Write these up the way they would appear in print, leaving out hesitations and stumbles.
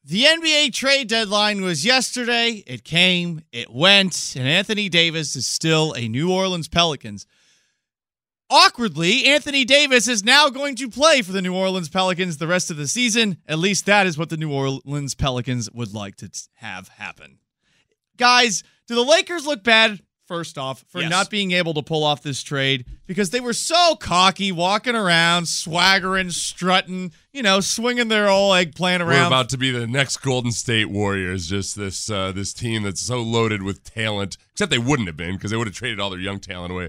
The NBA trade deadline was yesterday. It came, it went, and Anthony Davis is still a New Orleans Pelicans. Awkwardly, Anthony Davis is now going to play for the New Orleans Pelicans the rest of the season. At least that is what the New Orleans Pelicans would like to have happen. Guys, do the Lakers look bad? First off, for not being able to pull off this trade because they were so cocky, walking around, swaggering, strutting, swinging their old eggplant around. We're about to be the next Golden State Warriors, just this team that's so loaded with talent, except they wouldn't have been because they would have traded all their young talent away.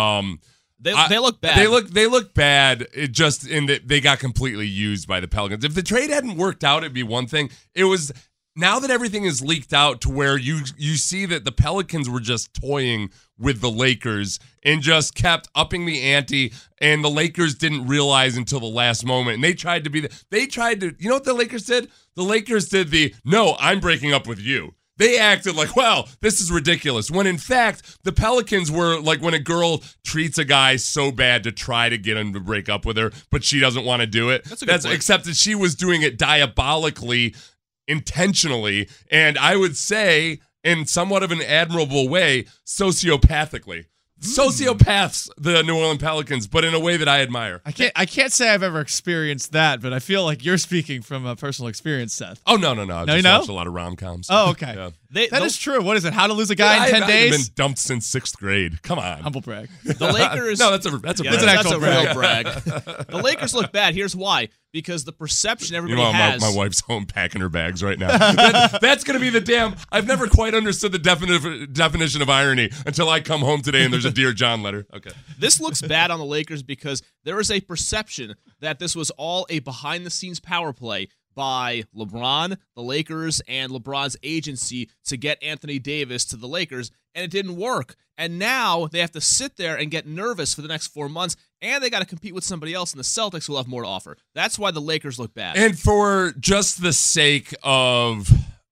They look bad. They look bad. It just in that they got completely used by the Pelicans. If the trade hadn't worked out, it'd be one thing. It was. Now that everything is leaked out to where you see that the Pelicans were just toying with the Lakers and just kept upping the ante, and the Lakers didn't realize until the last moment. And they tried to you know what the Lakers did? The Lakers did no, I'm breaking up with you. They acted like, well, this is ridiculous. When in fact, the Pelicans were like when a girl treats a guy so bad to try to get him to break up with her, but she doesn't want to do it. That's except that she was doing it diabolically, intentionally, and I would say in somewhat of an admirable way, sociopathically. Sociopaths, the New Orleans Pelicans, but in a way that I admire. I can't say I've ever experienced that, but I feel like you're speaking from a personal experience, Seth. Oh, no. I've just watched a lot of rom-coms. Oh, okay. Yeah. That is true. What is it? How to Lose a Guy in 10 days? I've been dumped since 6th grade. Come on. Humble brag. The Lakers. No, that's an actual real brag. The Lakers look bad. Here's why. Because the perception everybody has. My wife's home packing her bags right now. That's going to be the damn. I've never quite understood the definition of irony until I come home today and there's a Dear John letter. Okay. This looks bad on the Lakers because there is a perception that this was all a behind-the-scenes power play by LeBron, the Lakers, and LeBron's agency to get Anthony Davis to the Lakers, and it didn't work. And now they have to sit there and get nervous for the next 4 months, and they got to compete with somebody else, and the Celtics will have more to offer. That's why the Lakers look bad. And for just the sake of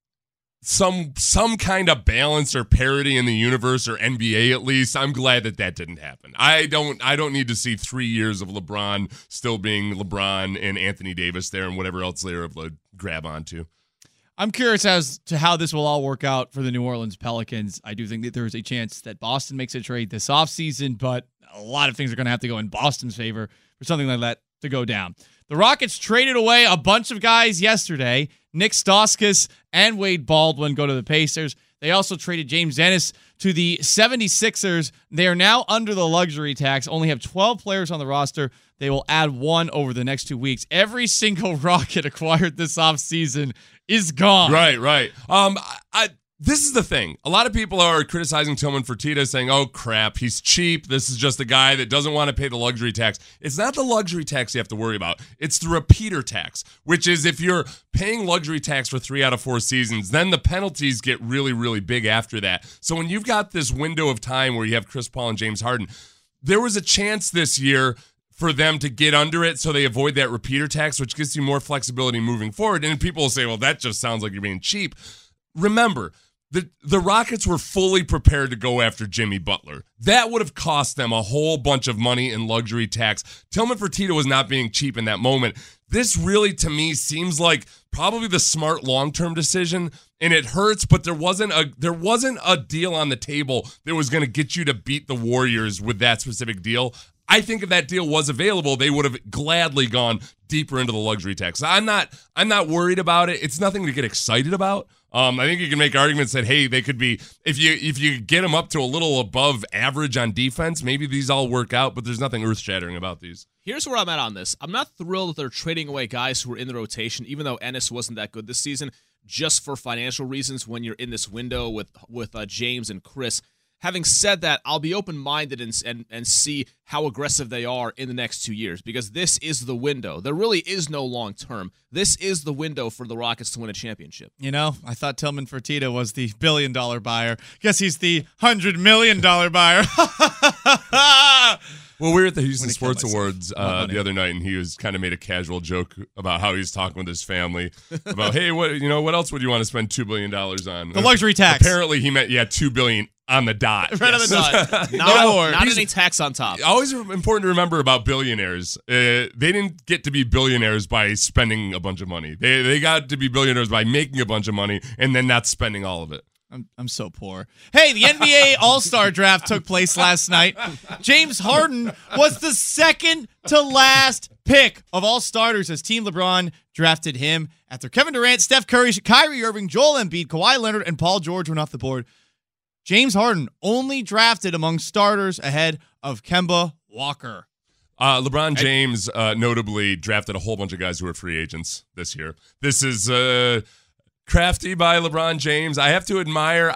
some kind of balance or parity in the universe, or NBA at least, I'm glad that didn't happen. I don't need to see 3 years of LeBron still being LeBron and Anthony Davis there and whatever else they're able to grab onto. I'm curious as to how this will all work out for the New Orleans Pelicans. I do think that there is a chance that Boston makes a trade this offseason, but a lot of things are going to have to go in Boston's favor for something like that to go down. The Rockets traded away a bunch of guys yesterday. Nick Stauskas and Wade Baldwin go to the Pacers. They also traded James Ennis to the 76ers. They are now under the luxury tax, only have 12 players on the roster. They will add one over the next 2 weeks. Every single Rocket acquired this offseason is gone. Right. This is the thing. A lot of people are criticizing Tillman Fertitta, saying, oh, crap, he's cheap. This is just a guy that doesn't want to pay the luxury tax. It's not the luxury tax you have to worry about. It's the repeater tax, which is if you're paying luxury tax for 3 out of 4 seasons, then the penalties get really, really big after that. So when you've got this window of time where you have Chris Paul and James Harden, there was a chance this year for them to get under it so they avoid that repeater tax, which gives you more flexibility moving forward. And people will say, well, that just sounds like you're being cheap. Remember, the Rockets were fully prepared to go after Jimmy Butler. That would have cost them a whole bunch of money in luxury tax. Tillman Fertitta was not being cheap in that moment. This really, to me, seems like probably the smart long-term decision, and it hurts, but there wasn't a deal on the table that was going to get you to beat the Warriors with that specific deal. I think if that deal was available, they would have gladly gone deeper into the luxury tax. I'm not worried about it. It's nothing to get excited about. I think you can make arguments that, hey, they could be, if you get them up to a little above average on defense, maybe these all work out, but there's nothing earth-shattering about these. Here's where I'm at on this. I'm not thrilled that they're trading away guys who were in the rotation, even though Ennis wasn't that good this season, just for financial reasons when you're in this window with James and Chris. Having said that, I'll be open-minded and see how aggressive they are in the next 2 years, because this is the window. There really is no long-term. This is the window for the Rockets to win a championship. I thought Tillman Fertitta was the billion-dollar buyer. Guess he's the $100 million buyer. Well, we were at the Houston I'm gonna Sports kill Awards myself. the other night, and he was kind of made a casual joke about how he's talking with his family about, hey, what else would you want to spend $2 billion on? The luxury tax. Apparently, he meant $2 billion on the dot. Right on the dot. Not any tax on top. Always important to remember about billionaires. They didn't get to be billionaires by spending a bunch of money. They got to be billionaires by making a bunch of money and then not spending all of it. I'm so poor. Hey, the NBA All-Star Draft took place last night. James Harden was the second to last pick of all starters as Team LeBron drafted him after Kevin Durant, Steph Curry, Kyrie Irving, Joel Embiid, Kawhi Leonard, and Paul George went off the board. James Harden only drafted among starters ahead of Kemba Walker. LeBron James notably drafted a whole bunch of guys who are free agents this year. This is crafty by LeBron James. I have to admire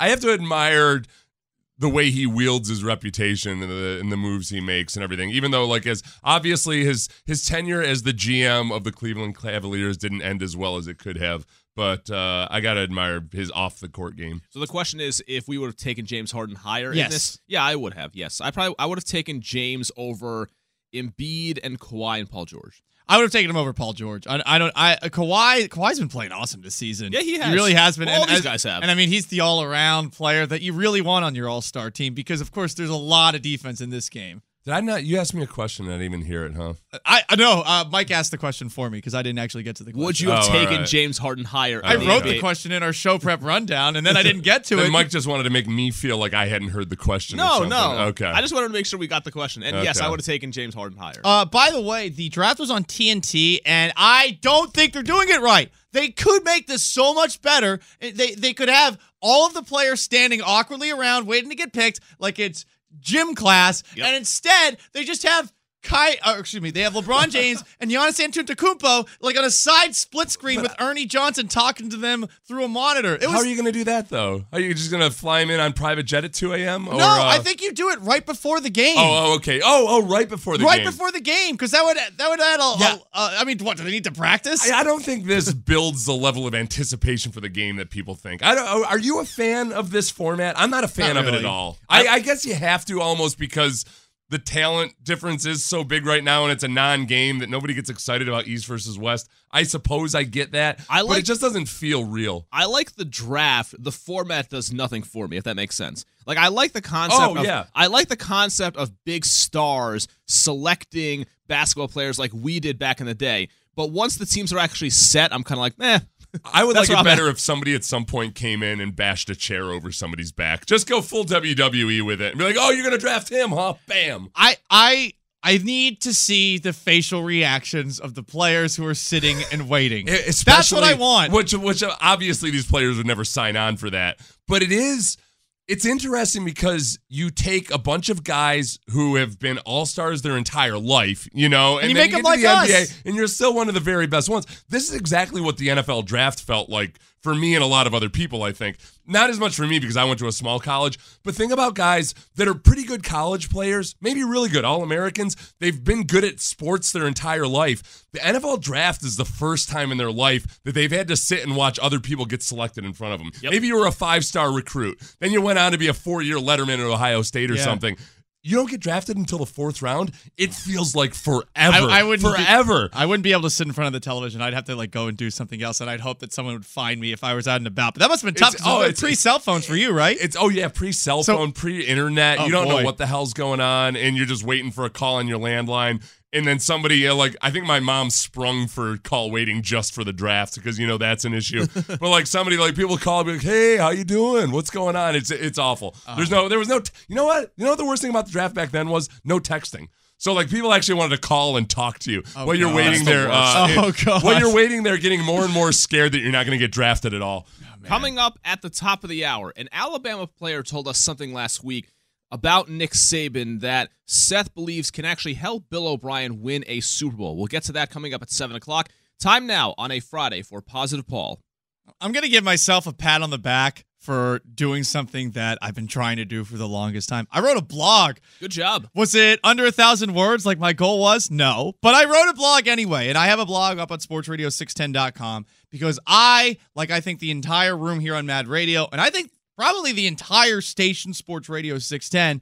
the way he wields his reputation and the moves he makes and everything. Even though, like, as obviously his tenure as the GM of the Cleveland Cavaliers didn't end as well as it could have. But I gotta admire his off the court game. So the question is, if we would have taken James Harden higher Yes. in this, yeah, I would have. Yes, I would have taken James over Embiid and Kawhi and Paul George. I would have taken him over Paul George. Kawhi's been playing awesome this season. Yeah, he has. He really has been. All these guys have. And I mean, he's the all-around player that you really want on your all-star team because, of course, there's a lot of defense in this game. Did I not? You asked me a question. I didn't even hear it, huh? I know. Mike asked the question for me because I didn't actually get to the question. Would you have taken right. James Harden higher? I in wrote NBA? the question in our show prep rundown, and then I didn't get to Then it. Mike just wanted to make me feel like I hadn't heard the question. or No, something. no. Okay. I just wanted to make sure we got the question. And yes, Okay. I would have taken James Harden higher. By the way, the draft was on TNT, and I don't think they're doing it right. They could make this so much better. They could have all of the players standing awkwardly around, waiting to get picked, like it's gym class, Yep. and instead they just have they have LeBron James and Giannis Antetokounmpo like on a side split screen with Ernie Johnson talking to them through a monitor. How are you going to do that, though? Are you just going to fly him in on private jet at 2 a.m.? No, I think you do it right before the game. Oh, okay. Right before the game. Right before the game, because that would add I mean, what, do they need to practice? I don't think this builds the level of anticipation for the game that people think. Are you a fan of this format? I'm not a fan Not of it really. at all. I guess you have to almost because the talent difference is so big right now and it's a non-game that nobody gets excited about East versus West. I suppose I get that, but it just doesn't feel real. I like the draft. The format does nothing for me, if that makes sense. Like, I like the concept I like the concept of big stars selecting basketball players like we did back in the day. But once the teams are actually set, I'm kind of like, meh. I would That's like where it I'm better if somebody at some point came in and bashed a chair over somebody's back. Just go full WWE with it and be like, oh, you're going to draft him, huh? Bam. I need to see the facial reactions of the players who are sitting and waiting. That's what I want. Which obviously these players would never sign on for that. But it's interesting because you take a bunch of guys who have been all-stars their entire life, and you then make you them get to the like NBA, us. and you're still one of the very best ones. This is exactly what the NFL draft felt like for me and a lot of other people, I think. Not as much for me because I went to a small college, but think about guys that are pretty good college players, maybe really good All-Americans. They've been good at sports their entire life. The NFL draft is the first time in their life that they've had to sit and watch other people get selected in front of them. Yep. Maybe you were a 5-star recruit. Then you went on to be a 4-year letterman at Ohio State or something. You don't get drafted until the 4th round. It feels like forever. I wouldn't forever. I wouldn't be able to sit in front of the television. I'd have to go and do something else, and I'd hope that someone would find me if I was out and about. But that must have been tough. It's pre-cell phones for you, right? Pre-cell phone, pre-internet. Oh, You don't know boy. what the hell's going on, and you're just waiting for a call on your landline. And then somebody, I think my mom sprung for call waiting just for the draft because, that's an issue. But, somebody, people call and be like, hey, how you doing? What's going on? It's awful. There was no, you know what? You know what the worst thing about the draft back then was? No texting. So, people actually wanted to call and talk to you while you're waiting there. While you're waiting there, getting more and more scared that you're not going to get drafted at all. Coming up at the top of the hour, an Alabama player told us something last week about Nick Saban that Seth believes can actually help Bill O'Brien win a Super Bowl. We'll get to that coming up at 7 o'clock. Time now on a Friday for Positive Paul. I'm going to give myself a pat on the back for doing something that I've been trying to do for the longest time. I wrote a blog. Good job. Was it under 1,000 words like my goal was? No. But I wrote a blog anyway, and I have a blog up on sportsradio610.com because I think the entire room here on Mad Radio, and I think probably the entire station, Sports Radio 610,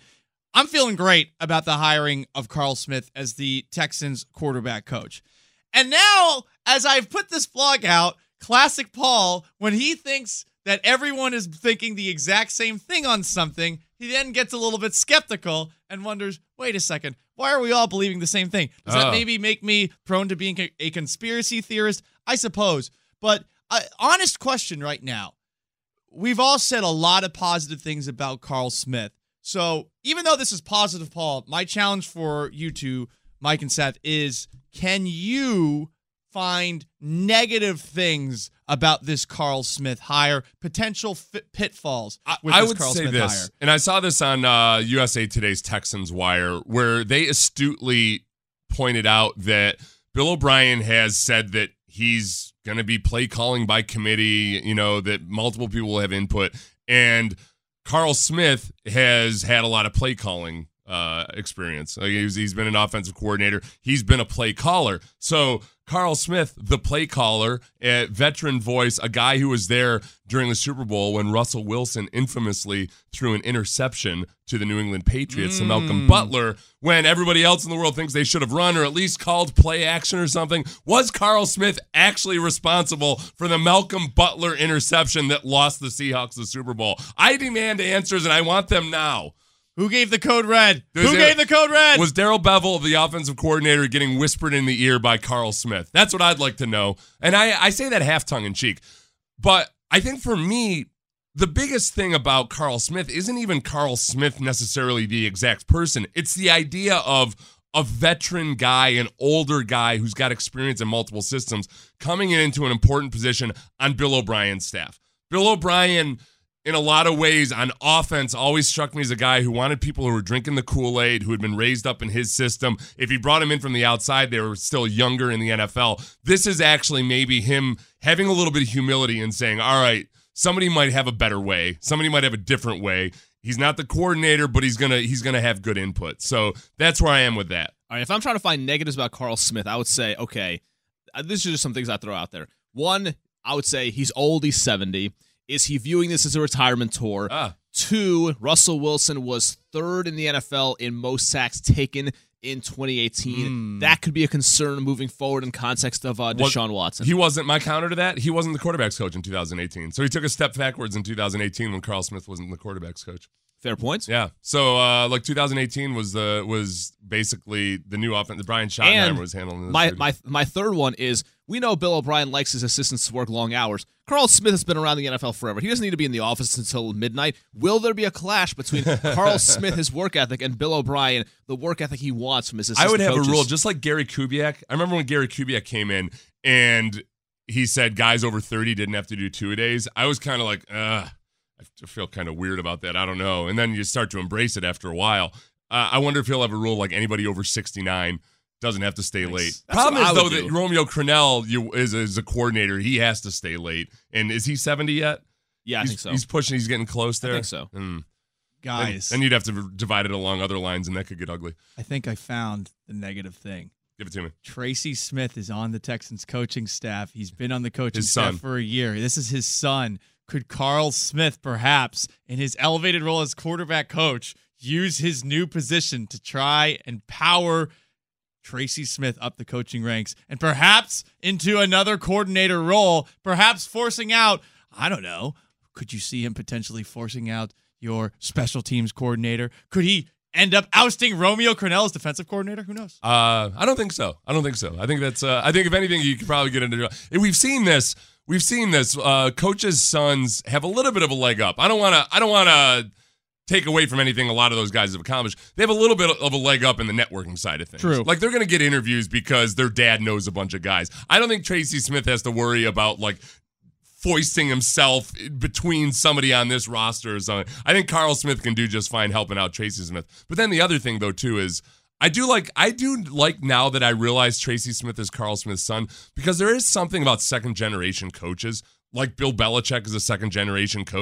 I'm feeling great about the hiring of Carl Smith as the Texans quarterback coach. And now, as I've put this vlog out, classic Paul, when he thinks that everyone is thinking the exact same thing on something, he then gets a little bit skeptical and wonders, wait a second, why are we all believing the same thing? Does that maybe make me prone to being a conspiracy theorist? I suppose. But honest question right now. We've all said a lot of positive things about Carl Smith. So even though this is positive, Paul, my challenge for you two, Mike and Seth, is can you find negative things about this Carl Smith hire, potential pitfalls with I this would Carl say Smith this, hire? and I saw this on USA Today's Texans Wire, where they astutely pointed out that Bill O'Brien has said that he's going to be play calling by committee, that multiple people will have input, and Carl Smith has had a lot of play calling experience. He's been an offensive coordinator. He's been a play caller. So Carl Smith, the play caller, a veteran voice, a guy who was there during the Super Bowl when Russell Wilson infamously threw an interception to the New England Patriots to Malcolm Butler when everybody else in the world thinks they should have run or at least called play action or something. Was Carl Smith actually responsible for the Malcolm Butler interception that lost the Seahawks the Super Bowl? I demand answers, and I want them now. Who gave the code red? Who gave the code red? Was Darrell Bevel, the offensive coordinator, getting whispered in the ear by Carl Smith? That's what I'd like to know. And I say that half tongue-in-cheek. But I think for me, the biggest thing about Carl Smith isn't even Carl Smith necessarily the exact person. It's the idea of a veteran guy, an older guy who's got experience in multiple systems, coming into an important position on Bill O'Brien's staff. Bill O'Brien, in a lot of ways, on offense, always struck me as a guy who wanted people who were drinking the Kool-Aid, who had been raised up in his system. If he brought him in from the outside, they were still younger in the NFL. This is actually maybe him having a little bit of humility and saying, all right, somebody might have a better way. Somebody might have a different way. He's not the coordinator, but he's gonna have good input. So that's where I am with that. All right, if I'm trying to find negatives about Carl Smith, I would say, okay, this is just some things I throw out there. One, I would say he's old, he's 70. Is he viewing this as a retirement tour? Two, Russell Wilson was third in the NFL in most sacks taken in 2018. That could be a concern moving forward in context of Deshaun Watson. He wasn't, my counter to that, he wasn't the quarterback's coach in 2018. So he took a step backwards in 2018 when Carl Smith wasn't the quarterback's coach. Fair points. Yeah. So 2018 was basically the new offense. Brian Schottenheimer was handling this. My third one is, we know Bill O'Brien likes his assistants to work long hours. Carl Smith has been around the NFL forever. He doesn't need to be in the office until midnight. Will there be a clash between Carl Smith, his work ethic, and Bill O'Brien, the work ethic he wants from his assistant I would have coaches? a rule, just like Gary Kubiak. I remember when Gary Kubiak came in and he said guys over 30 didn't have to do two-a-days. I was kind of like, I feel kind of weird about that. I don't know. And then you start to embrace it after a while. I wonder if he'll have a rule like anybody over 69 doesn't have to stay late. Problem is, though, that Romeo Crennel is a coordinator. He has to stay late. And is he 70 yet? Yeah, I think so. He's pushing. He's getting close there. I think so. Guys. Then you'd have to divide it along other lines, and that could get ugly. I think I found the negative thing. Give it to me. Tracy Smith is on the Texans coaching staff. He's been on the coaching staff for a year. This is his son. Could Carl Smith, perhaps, in his elevated role as quarterback coach, use his new position to try and power Tracy Smith up the coaching ranks and perhaps into another coordinator role, perhaps forcing out, I don't know, could you see him potentially forcing out your special teams coordinator? Could he end up ousting Romeo Crennel as defensive coordinator? Who knows? I don't think so. I think that's. I think if anything, you could probably get into. We've seen this. Coaches' sons have a little bit of a leg up. I don't want to take away from anything a lot of those guys have accomplished. They have a little bit of a leg up in the networking side of things. True. Like, they're going to get interviews because their dad knows a bunch of guys. I don't think Tracy Smith has to worry about, like, foisting himself between somebody on this roster or something. I think Carl Smith can do just fine helping out Tracy Smith. But then the other thing, though, too, is I do like now that I realize Tracy Smith is Carl Smith's son, because there is something about second-generation coaches, like Bill Belichick is a second-generation coach,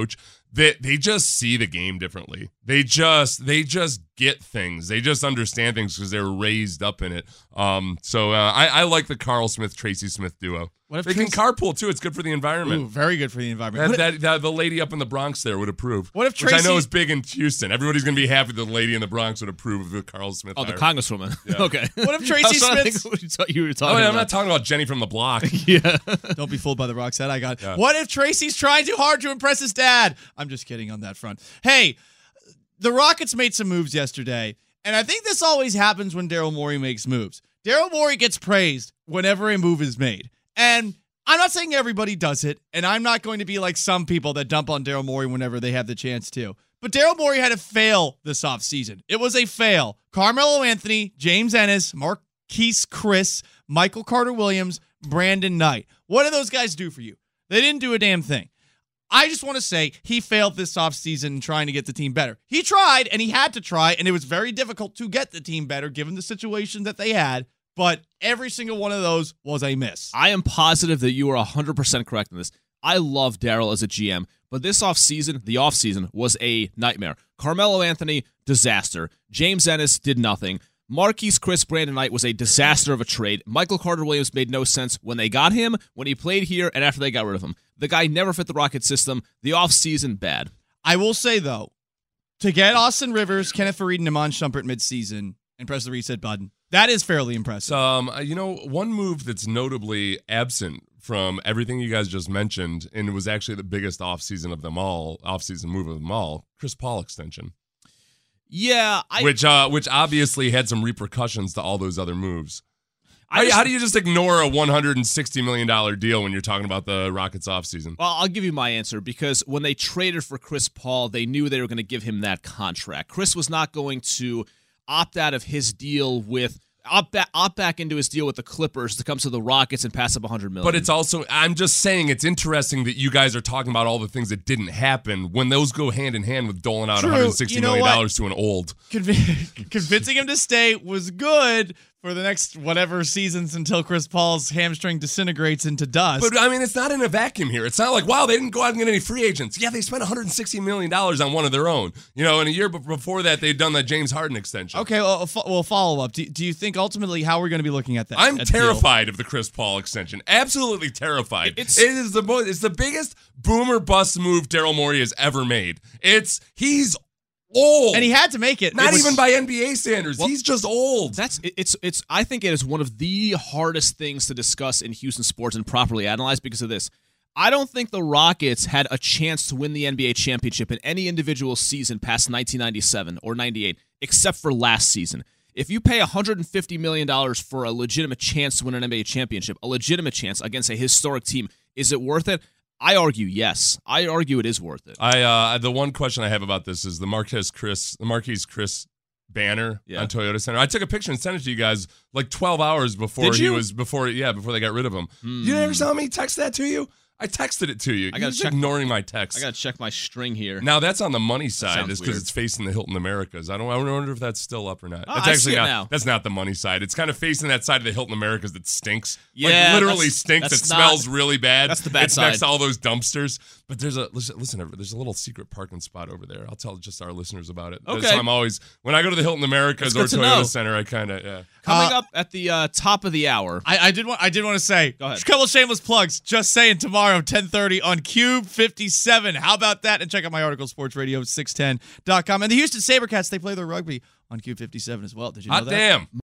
they just see the game differently. They just get things. They just understand things because they were raised up in it. So I like the Carl Smith Tracy Smith duo. What if they can carpool too? It's good for the environment. Ooh, very good for the environment. The lady up in the Bronx there would approve. What if Which I know Tracy- is big in Houston. Everybody's gonna be happy the lady in the Bronx would approve of the Carl Smith. Oh, the hire. Congresswoman. Yeah. Okay. What if I Tracy was trying to Smith's... think what you were Oh, talking yeah, about. I'm not talking about Jenny from the block. Yeah. Don't be fooled by the Rock's head I got. Yeah. What if Tracy's trying too hard to impress his dad? I'm just kidding on that front. Hey, the Rockets made some moves yesterday, and I think this always happens when Daryl Morey makes moves. Daryl Morey gets praised whenever a move is made. And I'm not saying everybody does it, and I'm not going to be like some people that dump on Daryl Morey whenever they have the chance to. But Daryl Morey had a fail this offseason. It was a fail. Carmelo Anthony, James Ennis, Marquise Chris, Michael Carter-Williams, Brandon Knight. What did those guys do for you? They didn't do a damn thing. I just want to say he failed this offseason trying to get the team better. He tried, and he had to try, and it was very difficult to get the team better given the situation that they had. But every single one of those was a miss. I am positive that you are 100% correct in this. I love Daryl as a GM, but this offseason was a nightmare. Carmelo Anthony, disaster. James Ennis did nothing. Marquise Chris, Brandon Knight was a disaster of a trade. Michael Carter-Williams made no sense when they got him, when he played here, and after they got rid of him. The guy never fit the Rocket system. The offseason, bad. I will say, though, to get Austin Rivers, Kenneth Faried, and Iman Shumpert midseason and press the reset button, that is fairly impressive. One move that's notably absent from everything you guys just mentioned, and it was actually the biggest offseason move of them all, Chris Paul extension. Yeah. Which obviously had some repercussions to all those other moves. How do you just ignore a $160 million deal when you're talking about the Rockets offseason? Well, I'll give you my answer, because when they traded for Chris Paul, they knew they were going to give him that contract. Chris was not going to opt out of his deal opt back into his deal with the Clippers to come to the Rockets and pass up $100 million. But it's also, I'm just saying, it's interesting that you guys are talking about all the things that didn't happen when those go hand in hand with doling out $160 million to an old. Convincing him to stay was good for the next whatever seasons until Chris Paul's hamstring disintegrates into dust. But, I mean, it's not in a vacuum here. It's not like, wow, they didn't go out and get any free agents. Yeah, they spent $160 million on one of their own. And a year before that, they'd done that James Harden extension. Okay, well, follow up. Do you think ultimately how we're going to be looking at that? I'm terrified of the Chris Paul extension. Absolutely terrified. It's the biggest boomer bust move Daryl Morey has ever made. He's old, and he had to make it. Not even by NBA standards. He's just old. I think it is one of the hardest things to discuss in Houston sports and properly analyze because of this. I don't think the Rockets had a chance to win the NBA championship in any individual season past 1997 or 98, except for last season. If you pay $150 million for a legitimate chance to win an NBA championship, a legitimate chance against a historic team, is it worth it? I argue yes. I argue it is worth it. The one question I have about this is the Marquise Chris banner on Toyota Center. I took a picture and sent it to you guys like 12 hours before before they got rid of him. You never saw me text that to you? I texted it to you. You're just ignoring my text. I got to check my string here. Now, that's on the money side. It's because weird. It's facing the Hilton Americas. I wonder if that's still up or not. Oh, It's I actually see it not. now. That's not the money side. It's kind of facing that side of the Hilton Americas that stinks. Yeah, like literally stinks. It smells really bad. That's the bad it's side. next to all those dumpsters. But there's a little secret parking spot over there. I'll tell just our listeners about it. Okay. So I'm always, when I go to the Hilton Americas or That's good to Toyota know. Center, I kind of Coming up at the top of the hour. I did want to say, Go ahead. a couple of shameless plugs. Just saying, tomorrow 10:30 on Cube 57. How about that? And check out my article, sportsradio610.com. And the Houston SaberCats, they play their rugby on Cube 57 as well. Did you know Hot that? damn.